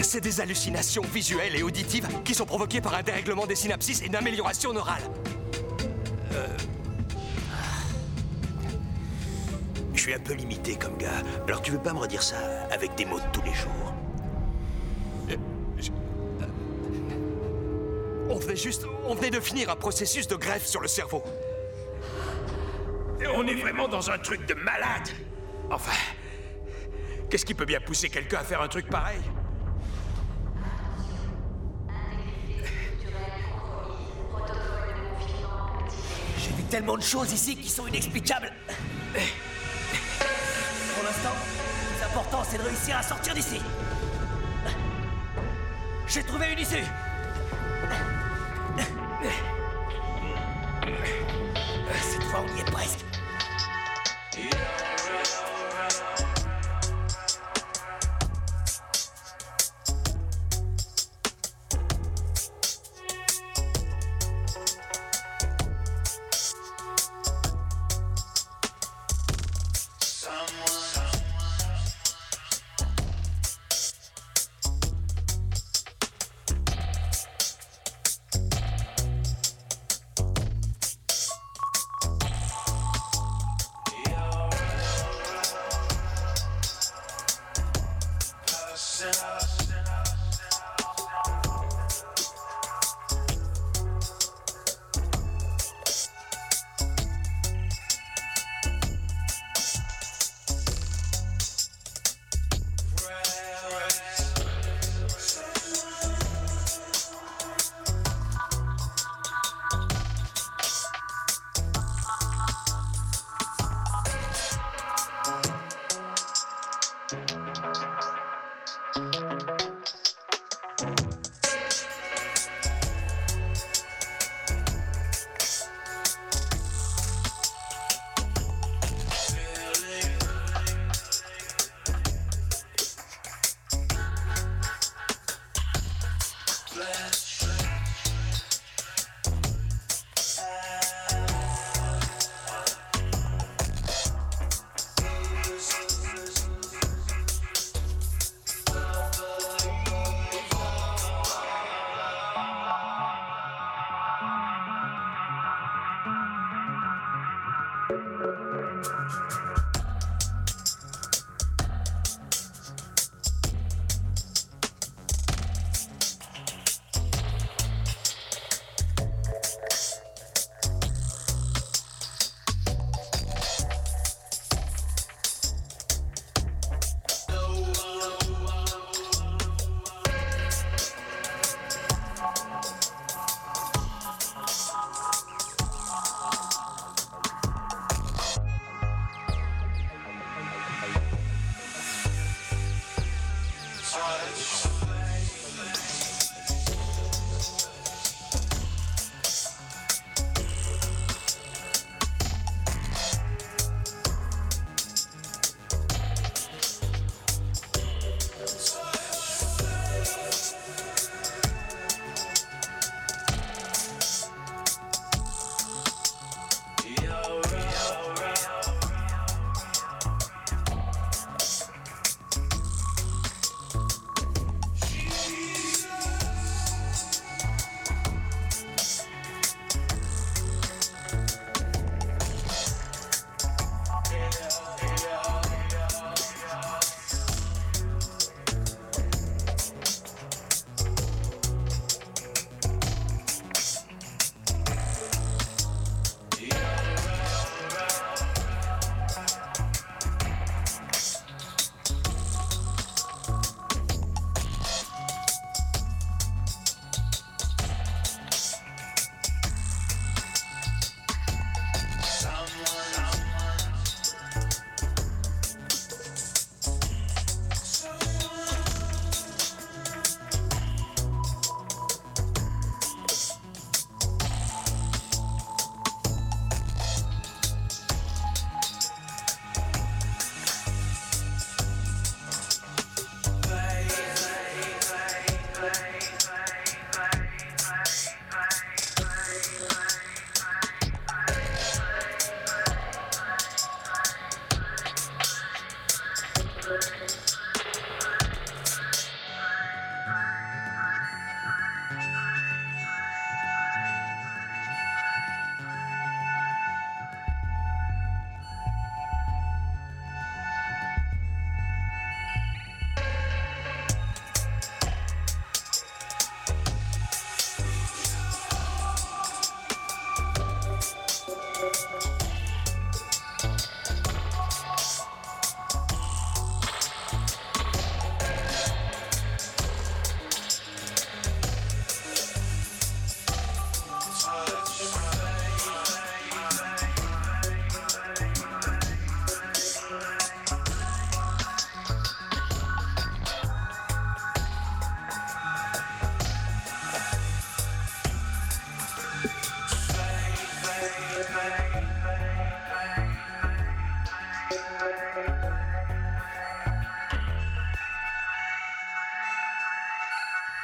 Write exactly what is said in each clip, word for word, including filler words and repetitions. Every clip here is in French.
C'est des hallucinations visuelles et auditives qui sont provoquées par un dérèglement des synapses et une amélioration neurale. Euh... Je suis un peu limité comme gars. Alors tu veux pas me redire ça avec des mots de tous les jours? Euh, je... euh... On venait juste... On venait de finir un processus de greffe sur le cerveau. Et on est vraiment dans un truc de malade. Enfin... Qu'est-ce qui peut bien pousser quelqu'un à faire un truc pareil? J'ai vu tellement de choses ici qui sont inexplicables. Pour l'instant, le plus important, c'est de réussir à sortir d'ici. J'ai trouvé une issue. Cette fois, on y est presque.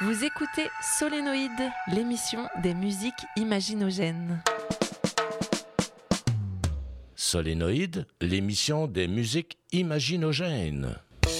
Vous écoutez Solénoïde, l'émission des musiques imaginogènes. Solénoïde, l'émission des musiques imaginogènes.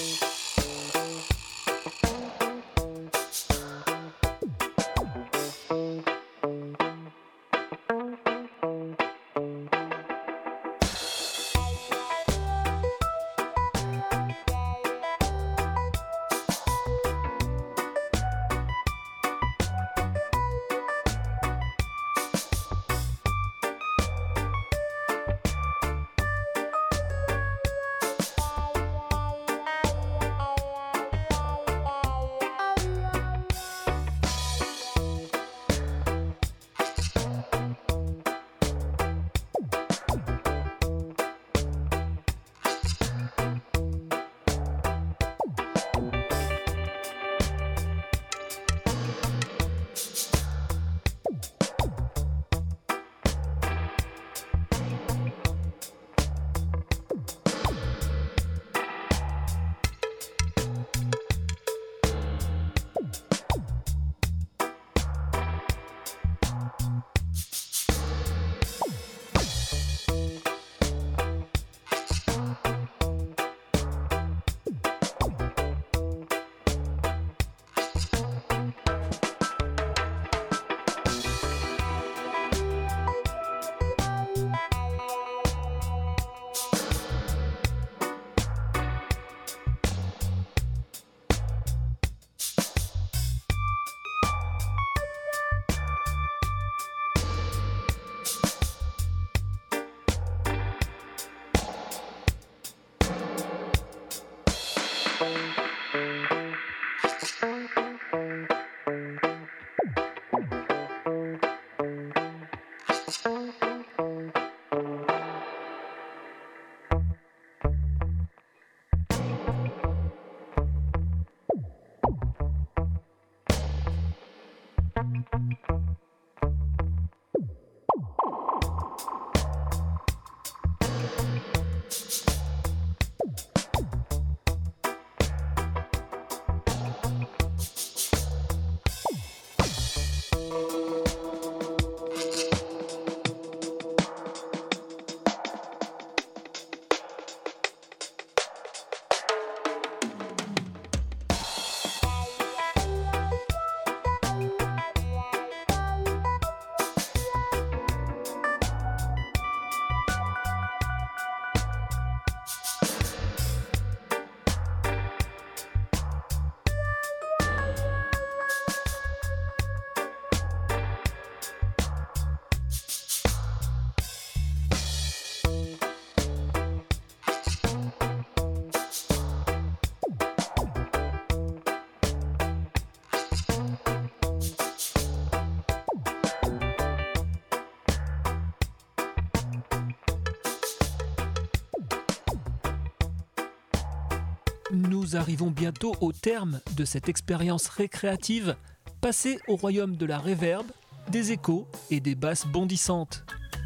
Nous arrivons bientôt au terme de cette expérience récréative, passée au royaume de la réverb, des échos et des basses bondissantes.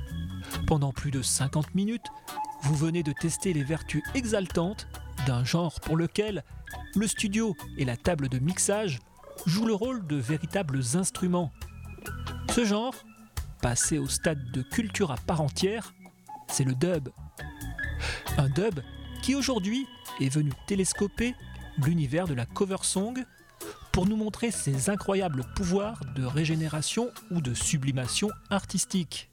Pendant plus de cinquante minutes, vous venez de tester les vertus exaltantes d'un genre pour lequel le studio et la table de mixage jouent le rôle de véritables instruments. Ce genre, passé au stade de culture à part entière, c'est le dub. Un dub qui aujourd'hui est venu télescoper l'univers de la cover song pour nous montrer ses incroyables pouvoirs de régénération ou de sublimation artistique.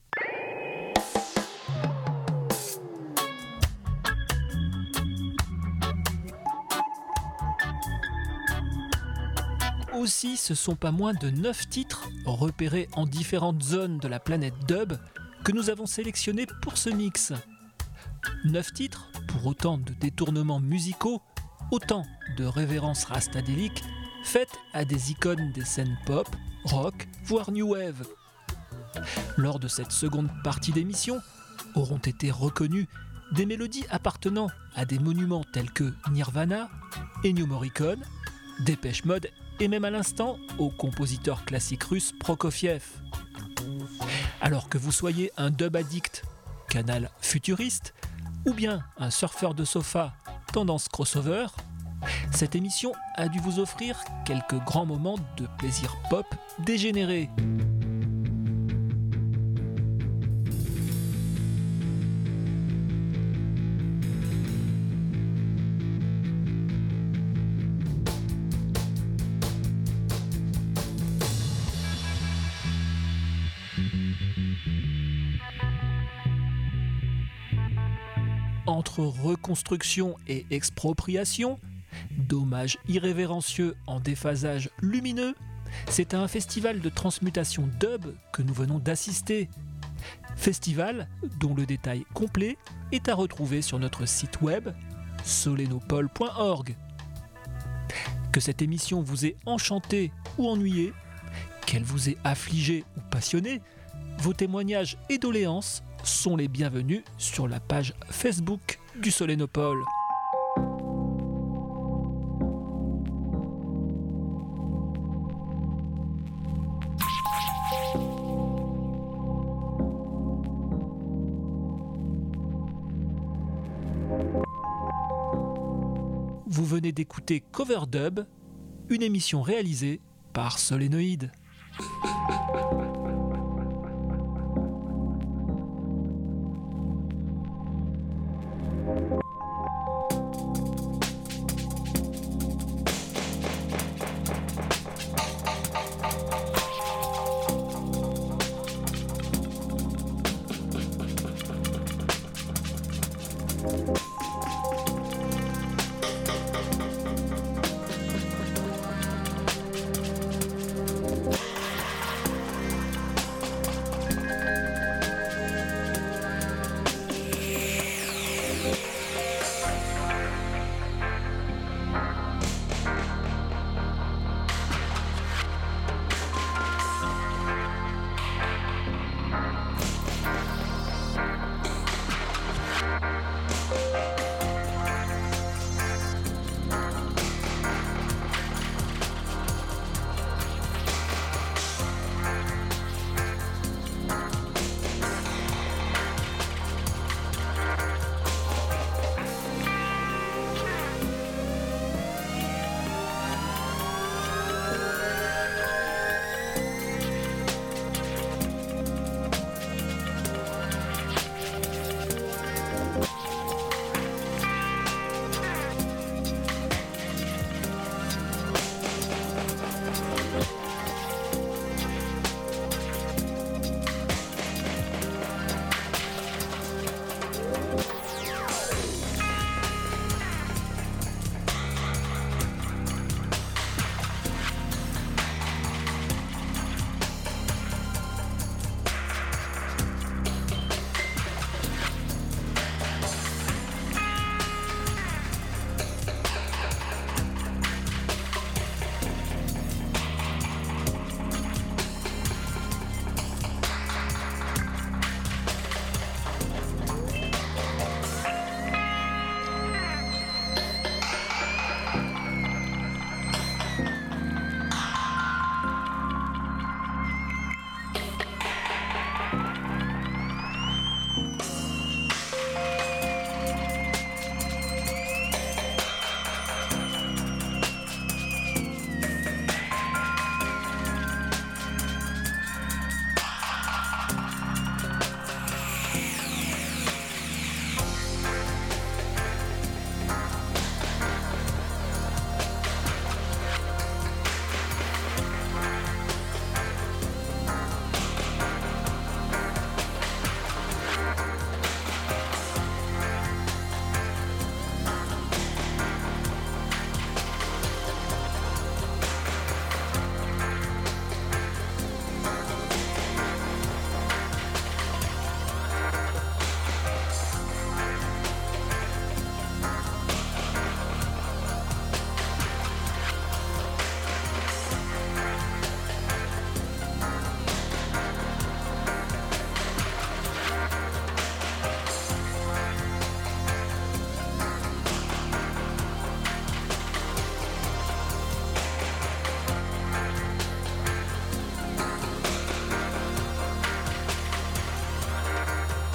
Aussi, ce sont pas moins de neuf titres repérés en différentes zones de la planète dub que nous avons sélectionnés pour ce mix. neuf titres pour autant de détournements musicaux, autant de révérences rastadéliques faites à des icônes des scènes pop, rock, voire new wave. Lors de cette seconde partie d'émission, auront été reconnues des mélodies appartenant à des monuments tels que Nirvana, Ennio Morricone, Dépêche Mode et même à l'instant au compositeur classique russe Prokofiev. Alors que vous soyez un dub addict, canal futuriste, ou bien un surfeur de sofa, tendance crossover, Cette émission a dû vous offrir quelques grands moments de plaisir pop dégénéré. Entre reconstruction et expropriation, dommages irrévérencieux en déphasage lumineux, c'est à un festival de transmutation dub que nous venons d'assister. Festival dont le détail complet est à retrouver sur notre site web solenopole point org. Que cette émission vous ait enchanté ou ennuyé, qu'elle vous ait affligé ou passionné, vos témoignages et doléances sont les bienvenus sur la page Facebook du Solenopole. Vous venez d'écouter Coverdub, une émission réalisée par Solénoïde.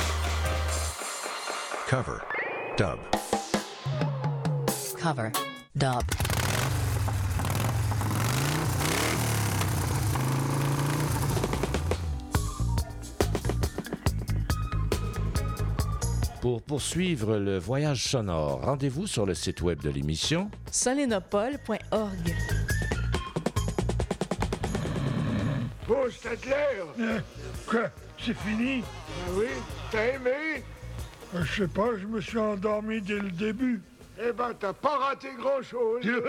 Cover. Dub. Cover. Dub. Pour poursuivre le voyage sonore, rendez-vous sur le site web de l'émission solenopole point org. Oh, Stadler! Euh, quoi? C'est fini? Ah oui? T'as aimé? Euh, je sais pas, je me suis endormi dès le début. Eh ben, t'as pas raté grand-chose. Vous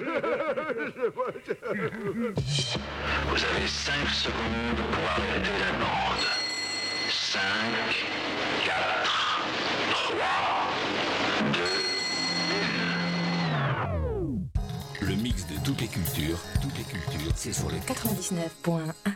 avez cinq secondes pour arrêter la bande. cinq, quatre, trois, deux, un. Le mix de toutes les cultures, toutes les cultures, c'est sur le quatre-vingt-dix-neuf point un.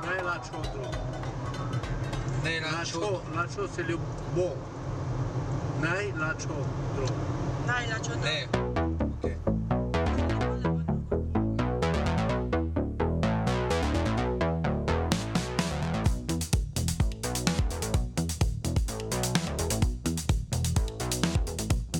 Nacho, Nacho c'est le bon. Nai la ciotto. Nai la ciotto.